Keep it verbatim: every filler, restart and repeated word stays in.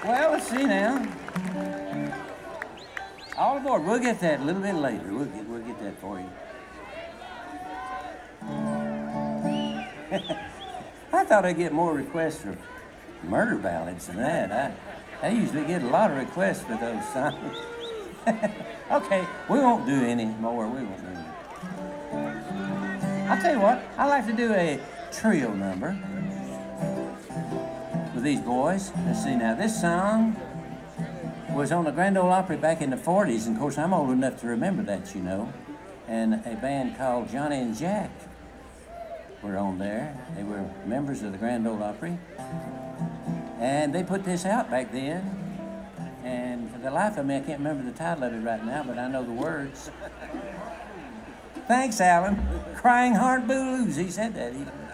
Well, let's see now. All aboard. We'll get that a little bit later. We'll get, we'll get that for you. I thought I'd get more requests for murder ballads than that. I, I usually get a lot of requests for those songs. Okay, we won't do any more. We won't do any. I'll tell you what, I like to do a trio number with these boys. Let's see now, this song was on the Grand Ole Opry back in the forties, and of course I'm old enough to remember that, you know. And a band called Johnny and Jack were on there. They were members of the Grand Ole Opry. And they put this out back then. And for the life of me, I can't remember the title of it right now, but I know the words. Thanks, Alan. Crying Heart Blues. He said that. He,